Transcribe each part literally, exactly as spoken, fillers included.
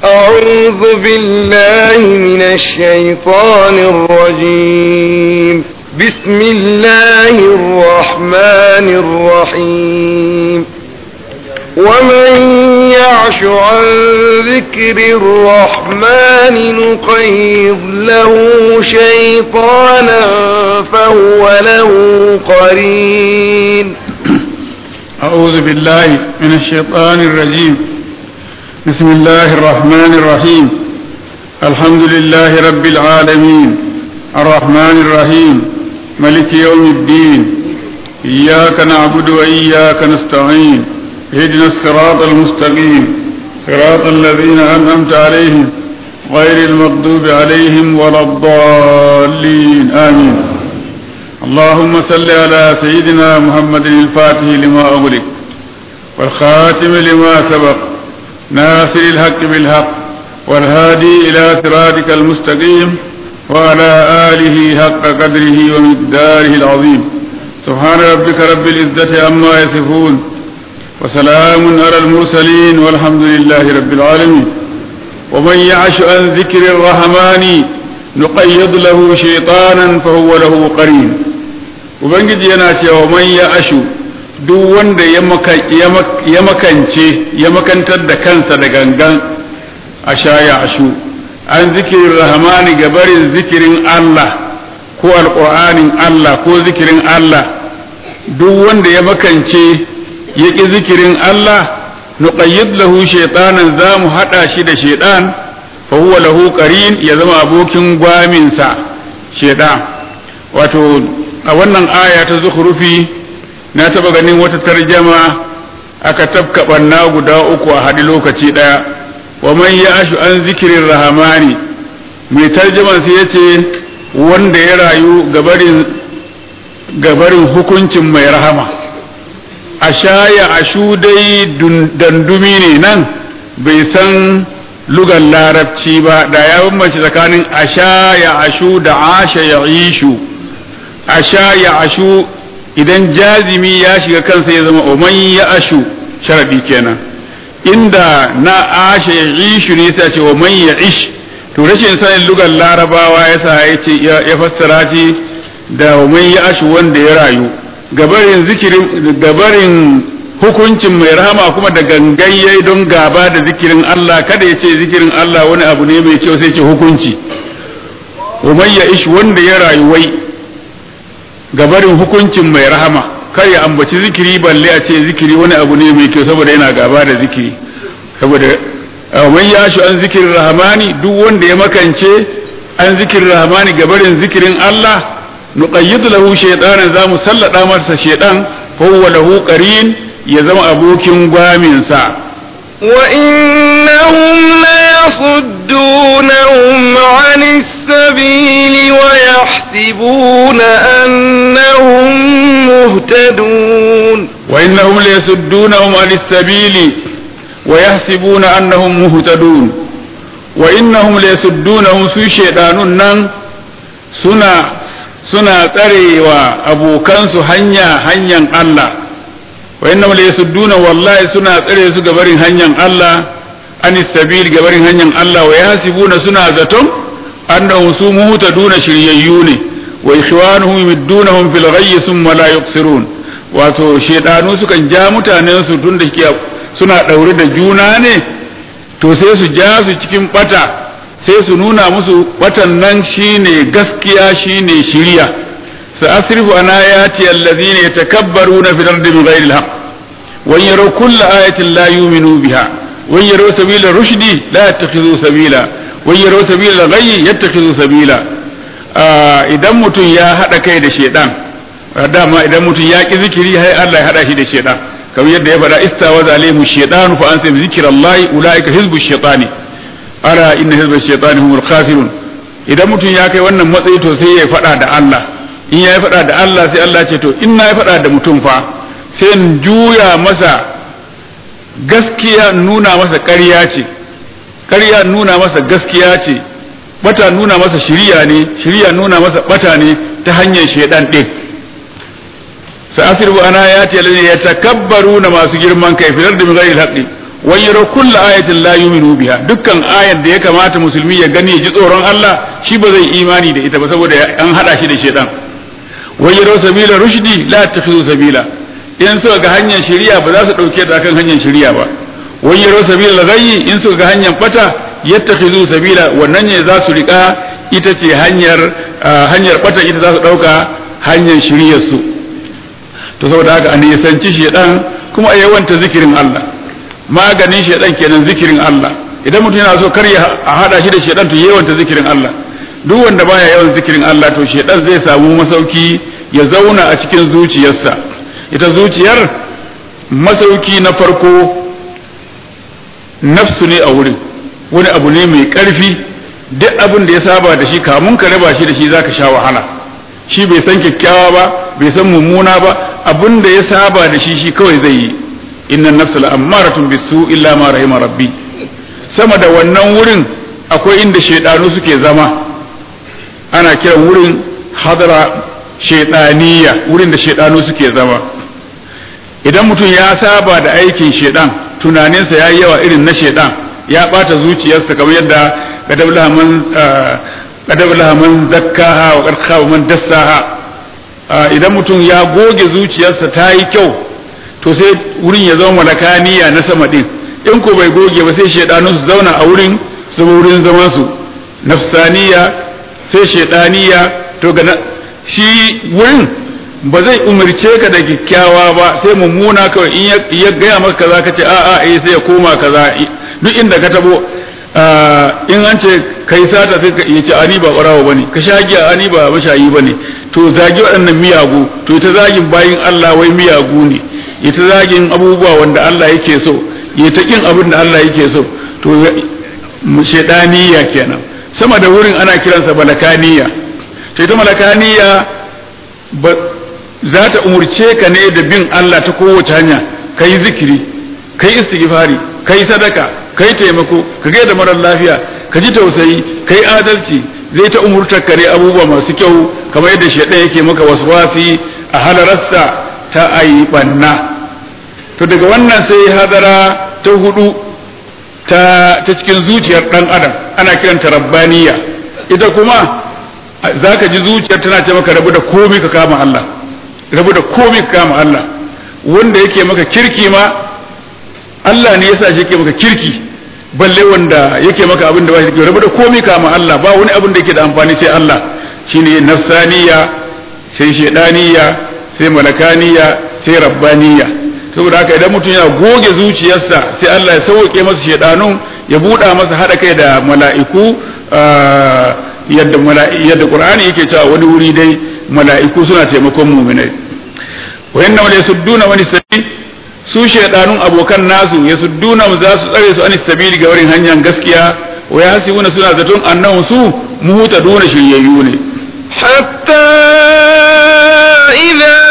أعوذ بالله من الشيطان الرجيم. بسم الله الرحمن الرحيم. ومن يعش عن ذكر الرحمن نقيض له شيطانا فهو له قرين. أعوذ بالله من الشيطان الرجيم. بسم الله الرحمن الرحيم. الحمد لله رب العالمين الرحمن الرحيم ملك يوم الدين إياك نعبد وإياك نستعين اهدنا الصراط المستقيم صراط الذين أنعمت عليهم غير المغضوب عليهم ولا الضالين آمين. اللهم صل على سيدنا محمد الفاتح لما أغلق والخاتم لما سبق ناصر الحق بالحق والهادي إلى صراطك المستقيم وعلى آله حق قدره ومقداره العظيم. سبحان ربك رب العزة عما يصفون وسلام على المرسلين والحمد لله رب العالمين. ومن يعش عن ذكر الرحمن نقيض له شيطانا فهو له قرين. ubangiji yana cewa man ya ashu duk wanda ya makance ya makantar da kansa da gangan asha ya ashu an zikirin rahmani gabarin zikirin Allah ko alƙur'anin Allah ko zikirin Allah duk wanda ya makance ya ƙi zikirin Allah nuqayyid lahu shaytanan zamu hada shi da shaytan fa huwa lahu qarin ya zama abokin gwaminsa shaytan. wato a wannan aya ta zukhrufi na taba ganin wata tarjama aka tafka banna guda uku a hadi lokaci daya. wa man ya'shu an zikrir rahmani mai tarjaman sai yace wanda ya rayu gabarin gabarin hukuncin mai rahama. ashaya ashu dai dandumi ne nan bai san lugan larabci ba da ya bambance tsakanin ashaya ashu da asha ya ishu. asha ya ashu idan jazimi ya shiga kansa ya zama umman ya ashu sharadi kenan, inda na asha ya ishu ne sai ce umman ya ish. to rashin sanin lugar larabawa yasa yace ya fassara shi da umman ya ashu wanda ya rayu gabarin zikirin gabarin hukuncin mai rahama kuma da gangaye don gaba da zikirin Allah. kada ya ce zikirin Allah wani abu ne mai kyau sai ce hukunci. umman ya ish wanda ya rayu wai gabarin hukuncin mai rahama kar ya ambaci zikiri balle a ce zikiri wani abu ne mai kyau saboda yana gaba da zikiri. saboda man ya shu an zikirin rahmani duk wanda ya makance an zikirin rahmani gabarin zikirin Allah nuqayyidu lahu shaytanan zamu sallada masa shaytan fa huwa lahu qarin ya zama abokin gwamin sa. وإنهم ليصدونهم عن السبيل ويحسبون أنهم مهتدون. وإنهم ليصدونهم عن السبيل ويحسبون أنهم مهتدون. وإنهم ليصدونهم في شيطان سنة سنة تري وأبو كنس هنيا هنيا الله. wa innahum la yasudduna wallahi suna tsare su gabarin hanyar Allah anis sabil gabarin hanyar Allah wa yahsibuna suna zaton annahum su muhtaduna shiryayyu ne wa ikhwanuhum yumiddunahum fil ghayyi thumma la yuqsirun. wato shedanu sukan ja mutanen su tun da suna daure da juna ne to sai su ja su cikin bata sai su nuna musu batan nan shine gaskiya shine shiriya. سأصرف عن آياتي الذين يتكبرون في الأرض بغير الحق وإن يروا كل آية لا يؤمنوا بها وإن يروا سبيل الرشد لا يتخذوا سبيلا وإن يروا سبيل الغي يتخذوا سبيلا. idan mutum ya haɗa kai da shedan dama idan mutum ya ƙi zikiri sai Allah ya haɗa shi da shedan kamar yadda ya faɗa istawaza alaihim shaytanu fa ansa zikrallahi ulaika hizbu shaytani ala inna hizba shaytani humul khasirun. idan mutum ya kai wannan matsayi to sai ya faɗa da Allah. in ya faɗa da Allah sai Allah ce to in na ya faɗa da mutum fa sai in juya masa gaskiya nuna masa ƙarya ce, ƙarya nuna masa gaskiya ce, bata nuna masa shiriya ne, shiriya nuna masa bata ne ta hanyar shaidan ɗin. sa'asirbu ana ya ce lalle ya takabbaru na masu girman kai filar da mizari haƙi wa yara kullu ayatin la yu'minu biha dukkan ayar da ya kamata musulmi ya gani ya ji tsoron Allah shi ba zai imani da ita ba saboda an hada shi da shedan wa yara sabila rushdi la takhudhu sabila in suka ga hanyar shari'a ba za su dauke ta kan hanyar shari'a ba wa yara sabila ghayyi in suka ga hanyar fata yattakhidhu sabila wannan ne za su rika ita ce hanyar hanyar fata ita za su dauka hanyar shari'ar su to saboda haka an yasanci shedan kuma a yawanta zikirin Allah maganin shedan kenan zikirin Allah idan mutum yana so kar ya hada shi da shedan to yawanta zikirin Allah duk wanda baya yawan zikirin Allah to shedan zai samu masauki ya zauna a cikin zuciyarsa ita zuciyar masauki na farko nafsu ne a wurin wani abu ne mai karfi duk abin da ya saba da shi kamun ka raba shi da shi zaka sha wahala shi bai san kyakkyawa ba bai san mummuna ba abin da ya saba da shi shi kawai zai yi inna nafsa la'ammaratun bisu illa ma rahima rabbi sama da wannan wurin akwai inda shaidanu suke zama ana kiran wurin hadara shaidaniya wurin da shaidanu suke zama idan mutum ya saba da aikin shaidan tunaninsa ya yi yawa irin na shaidan ya bata zuciyarsa kamar yadda kadabla man kadabla man zakkaha wa qad khaba man dassaha idan mutum ya goge zuciyarsa ta yi kyau to sai wurin ya zama malakaniya na sama din in ko bai goge ba sai shaidanu su zauna a wurin su wurin zaman su nafsaniya sai shaidaniya to ga shi wurin ba zai umarce ka da kyakkyawa ba sai mummuna kawai in ya gaya maka kaza ka ce a'a eh sai ya koma kaza duk inda ka tabo in an ce kai sata sai ka ce ani ba barawo bane ka shagiya ani ba mashayi bane to zagi waɗannan miyagu to ita zagin bayin Allah wai miyagu ne ita zagin abubuwa wanda Allah yake so ya ta kin abin da Allah yake so to shedaniya kenan sama da wurin ana kiransa malakaniya to ita malakaniya za ta umurce ka ne da bin Allah ta kowace hanya kai zikiri kai istighfari kai sadaka kai taimako ka ga da marar lafiya ka ji tausayi kai adalci zai ta umurtar kare abubuwa masu kyau kamar yadda shaidan yake maka waswasi a halararsa ta ayi banna to daga wannan sai hadara ta hudu ta ta cikin zuciyar dan adam ana kiranta rabbaniya ita kuma zaka ji zuciyar tana ce maka rabu da komai ka kama Allah rabu da komai ka kama Allah wanda yake maka kirki ma Allah ne yasa shi yake maka kirki balle wanda yake maka abin da ba shi rabu da komai kama Allah ba wani abin da yake da amfani sai Allah shine nafsaniya sai shedaniya sai malakaniya sai rabbaniya saboda haka idan mutum ya goge zuciyarsa sai Allah ya sauke masa shedanun ya buɗa masa hada kai da mala'iku yadda yadda Qur'ani yake cewa wani wuri dai mala'iku suna taimakon mu'minai wa inna la yasudduna wa nisabi su shaidanun abokan nasu ya sudduna za su tsare su an sabili ga wurin hanyar gaskiya wa yasibuna suna zaton annahu su muhtaduna shiryayyu ne hatta idza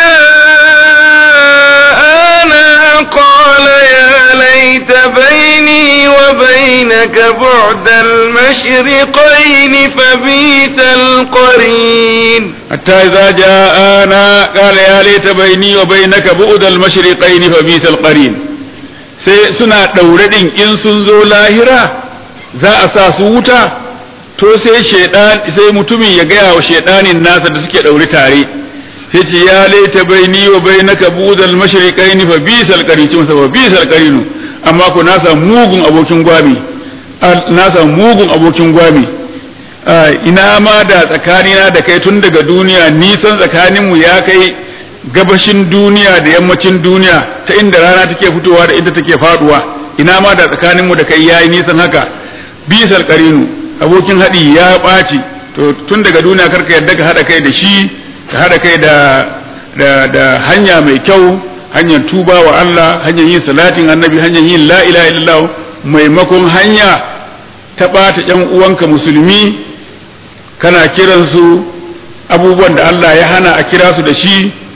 ja'ana qala ya laita bayni wa baynaka bu'da al-mashriqayn fabita al-qarin hatta idza ja'ana qala ya laita bayni wa baynaka bu'da al-mashriqayn fabita al-qarin sai suna daure din in sun zo lahira za a sa su wuta to sai shedan sai mutumin ya gaya wa shedanin nasa da suke daure tare sai ce ya laita baini wa bainaka budal mashriqain fa bisal qarin fa bisal qarin amma ko nasa mugun abokin gwami nasa mugun abokin gwami ina ma da tsakanina da kai tun daga duniya nisan tsakaninmu ya kai gabashin duniya da yammacin duniya ta inda rana take fitowa da inda take faduwa ina ma da tsakaninmu da kai yayi nisan haka bisal qarinu abokin hadi ya baci to tun daga duniya karka yadda ka hada kai da shi ka hada kai da da, da hanya mai kyau hanyar tuba wa Allah hanyar yin salatin annabi hanyar yin la ilaha illallah maimakon hanya ta bata yan uwanka musulmi kana kiransu abubuwan da Allah ya hana a kira su da shi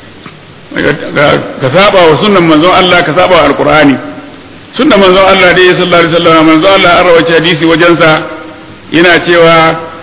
ka saba wa sunnan manzon Allah ka saba wa alqur'ani sunnan manzon Allah dai sallallahu alaihi wasallam manzon Allah an rawaita hadisi wajensa yana cewa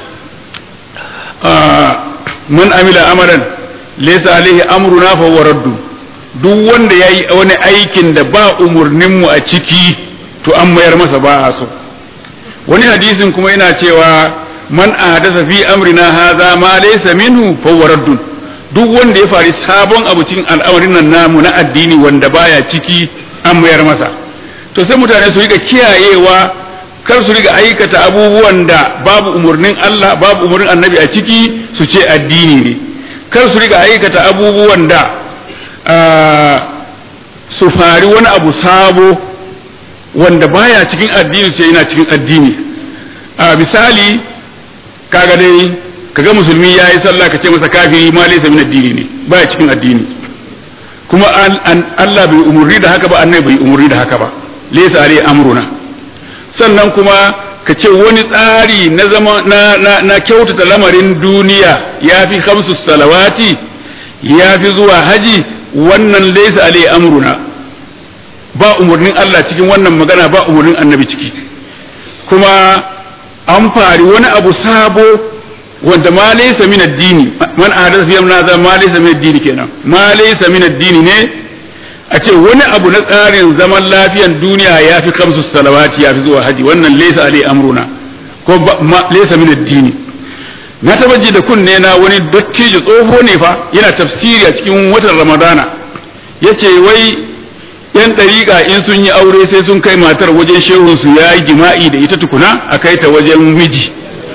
man amila amalan laysa alaihi amruna fa huwa raddu duk wanda yayi wani aikin da ba umurnin mu a ciki to an mayar masa ba a so. Wani hadisin kuma yana cewa man ahdasa fi amrina hadha ma laysa minhu fa huwa raddun, duk wanda ya fari sabon abu cikin al'amarin nan namu na addini wanda baya ciki an mayar masa. To sai mutane su riga kiyayewa, kar su riga aikata abubuwan da babu umurnin Allah babu umurnin annabi a ciki su ce addini ne, kar su riga aikata abubuwan da su fari wani abu sabo wanda baya cikin addini sai yana cikin addini. A misali kaga dai kaga musulmi yayi sallah kace masa kafiri ma laysa min addini ne, baya cikin addini, kuma Allah bai umurni da haka ba, annabi bai umurni da haka ba, laysa alai amruna. Sannan kuma ka ce wani tsari na zama na, na, na kyautata lamarin duniya ya fi khamsus salawati ya fi zuwa haji, wannan laysa alai amruna, ba umurnin Allah cikin wannan magana, ba umurnin annabi ciki. Kuma an fari wani abu sabo wanda ma laysa min addini, man ahdatha fi amrina hadha ma laysa min addini kenan, ma laysa min addini ne a ce wani abu na tsarin zaman lafiyan duniya ya fi kamsu salawati ya fi zuwa haji, wannan laysa alai amruna ko laysa min addini. Na tabbaji da kunne na wani dattijo tsoho ne fa yana tafsiri a cikin watan Ramadana, yace wai yan dariƙa in sun yi aure sai sun kai matar wajen shehun su yayi jima'i da ita tukuna a kai ta wajen miji.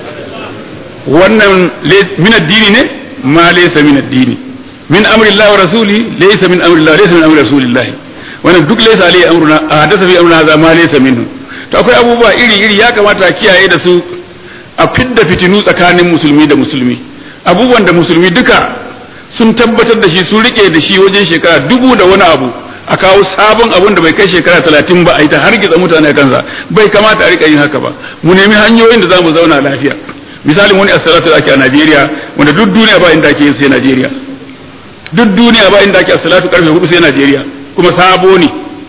Wannan min addini ne? Ma laysa min addini. Min amri Allah wa rasuli laysa min amri Allah laysa min amri rasulillah. Wannan duk laysa alai amruna hadatha fi amrina hadha ma laysa minhu. To akwai abubuwa iri iri ya kamata a kiyaye da su, a fidda fitinu tsakanin musulmi da musulmi. Abubuwan da musulmi duka sun tabbatar da shi, sun rike da shi wajen shekara dubu da wani abu, a kawo sabon abun da bai kai shekara talatin ba a yi ta hargitsa mutane kansa, bai kamata a rika yin haka ba. Mu nemi hanyoyin da za mu zauna lafiya. Misalin wani as-salatu da ake a Najeriya wanda duk duniya ba inda ake yin sai Najeriya, duk duniya ba inda ake as-salatu karfe hudu sai Najeriya, kuma sabo ne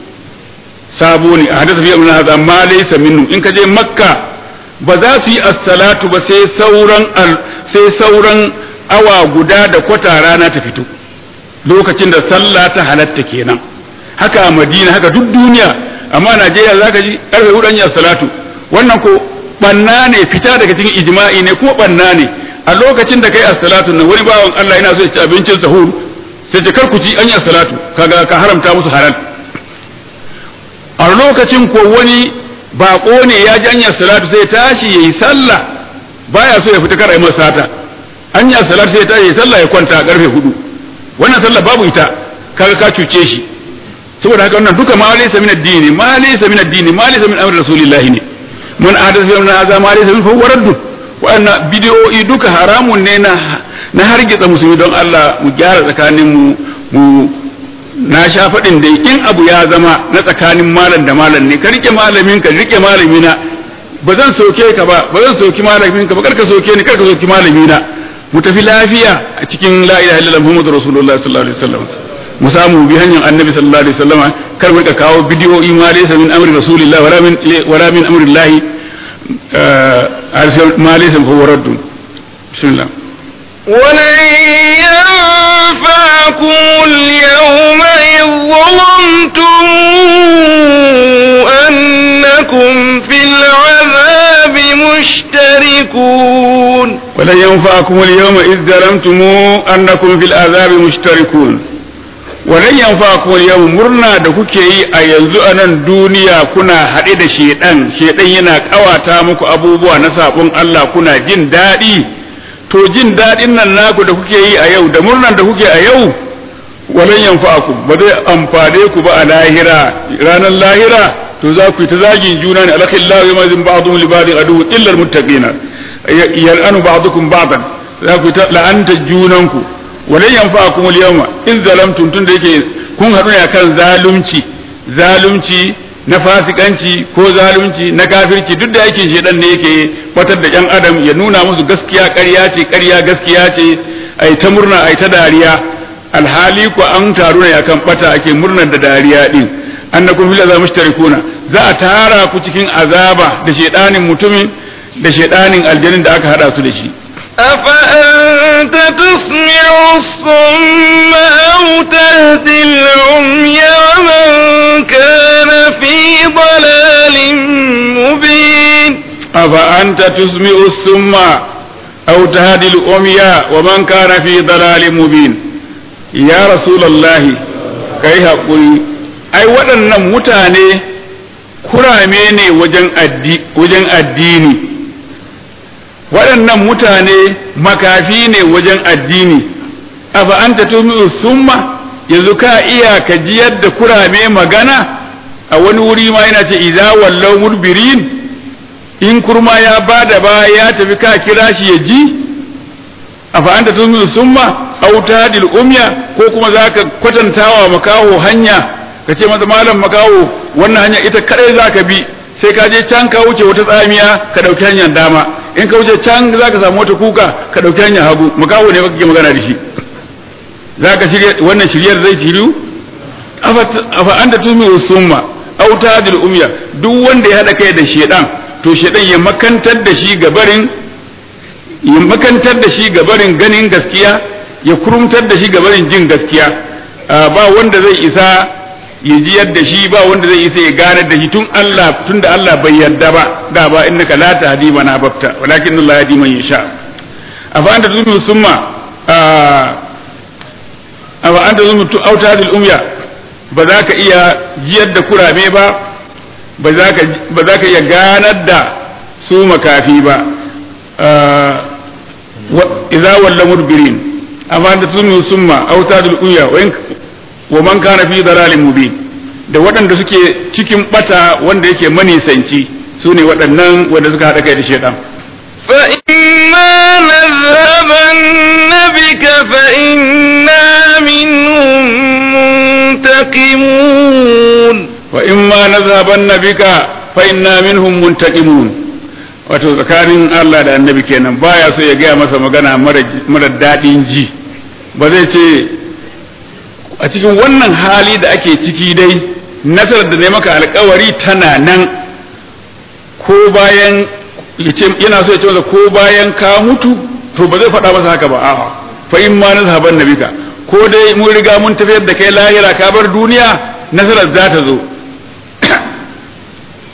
sabo ne a hadasa fi amrina hadha ma laysa minhu. In ka je Makka ba za su yi as-salatu ba sai sauran sai sauran awa guda da kwata rana ta fito, lokacin da sallah ta halatta kenan. Haka a Madina, haka duk duniya. Amma Najeriya zaka ji karfe hudu an yi as-salatu, wannan ko banna ne, fita daga cikin ijma'i ne, kuma banna ne. A lokacin da kai as-salatu nan wani bawan Allah yana so ya ci abincin sahur sai ce kar ku ci an yi as-salatu, kaga ka haramta musu halal. A lokacin ko wani bako ne ya ji an yi as-salatu sai tashi yayi sallah, baya so ya fita kar ai masa sata. An yi as-salatu sai tashi yayi sallah ya kwanta a karfe hudu. Wannan sallah babu ita, kaga ka cuce shi. Saboda haka wannan duka ma laysa min ad-dini, ma laysa min ad-dini, ma laysa min amri rasulillah ne. Man ahdatha fi amrina hadha ma laysa min fa huwa raddun. Wa'annan bidiyoyi duka haramun ne na na hargitsa musulmi. Don Allah mu gyara tsakanin mu mu na sha faɗin dai in abu ya zama na tsakanin malam da malam ne, ka rike malamin ka rike malamina, ba zan soke ka ba, ba zan soki malamin ka ba, kar ka soke ni, kar ka soki malamina. Mu tafi lafiya a cikin la ilaha illallah muhammadur rasulullah sallallahu alaihi wasallam, mu samu bi hanyar annabi sallallahu alaihi wasallam, kar mu ka kawo bidiyoyi ma laysa min amri rasulillah wala min wala min amri llahi ما ليس فهو رد. بسم الله. ولن ينفعكم اليوم إذ ظلمتم أنكم في العذاب مشتركون. ولن ينفعكم اليوم إذ ظلمتم أنكم في العذاب مشتركون. ولن ينفعكم اليوم murna da kuke yi a yanzu a nan duniya kuna haɗe da shedan, shedan yana ƙawata muku abubuwa na sabon Allah, kuna jin daɗi. To jin daɗin nan naku da kuke yi a yau da murnan da kuke a yau, walan yanfa'akum, ba zai amfane ku ba a lahira. Ranar lahira to za ku yi ta zagin juna ne, alakhillahu yawma idhin ba'dhum li ba'dhin adu illa almuttaqina yal'anu ba'dukum ba'dan, za ku yi ta la'anta junanku. Walan yanfa'akum al-yawma in zalamtum, tun da yake kun haɗu ne akan zalunci, zalunci na fasikanci ko zalunci na kafirci, duk da yake shedan ne yake fatar da ƴan adam ya nuna musu gaskiya ƙarya ce, ƙarya gaskiya ce, ai ta murna ai ta dariya. Alhali ko an taru ne akan bata, ake murnar da dariya din. Annakum fil azab mushtarikuna, za a tara ku cikin azaba da shedanin mutumin da shedanin aljannin da aka hada su da shi. أفأنتم أفأنت تسمع الصم أو تهدي العمي ومن كان في ضلال مبين أفأنت تسمع الصم أو تهدي العمي ومن كان في ضلال مبين يا رسول الله kai haƙuri ai waɗannan mutane kurame ne wajen addini waɗannan mutane makafi ne wajen addini afa anta tumi'u summa yanzu ka iya ka ji yadda kurame magana a wani wuri ma yana ce idza wallaw mudbirin in kurma ya bada ba ya tafi ka kira shi ya ji afa anta tumi'u summa aw tadil umya ko kuma zaka kwatantawa makaho hanya ka ce masa malam makaho wannan hanya ita kadai zaka bi sai ka je can ka wuce wata tsamiya ka dauki hanyar dama in ka wuce can zaka samu wata kuka ka dauki hanyar hagu makaho ne kake magana da shi zaka shirye wannan shiryar zai shiru afa anta tumi'u summa aw tadil umya duk wanda ya hada kai da shedan to shedan ya makantar da shi gabarin ya makantar da shi gabarin ganin gaskiya ya kurumtar da shi gabarin jin gaskiya ba wanda zai isa ya ji yadda shi ba wanda zai isa ya gane da shi tun Allah tun da Allah bai yarda ba da ba innaka la tahdi man ahbabta walakin Allah yahdi man yasha afa anta tumu summa afa anta tumu autadul umya ba za ka iya jiyar da kurame ba ba za ka ba za ka iya ganar da su makafi ba idza walla mudbirin amma da tunu summa autadul uya wa man kana fi dalalin mubin da waɗanda suke cikin bata wanda yake manisanci su ne waɗannan wanda suka haɗa kai da shaitan fa imma nadhhabanna bika fa inna minhum muntaqimun wa imma nadhhabanna bika fa inna minhum muntaqimun wato tsakanin Allah da annabi kenan baya so ya gaya masa magana mara daɗin ji ba zai ce a cikin wannan hali da ake ciki dai nasarar da ne maka alkawari tana nan ko bayan yana so ya ce masa ko bayan ka mutu to ba zai faɗa masa haka ba a'a fa in ma nazhaban nabika ko dai mun riga mun tafiyar da kai lahira ka bar duniya nasarar za ta zo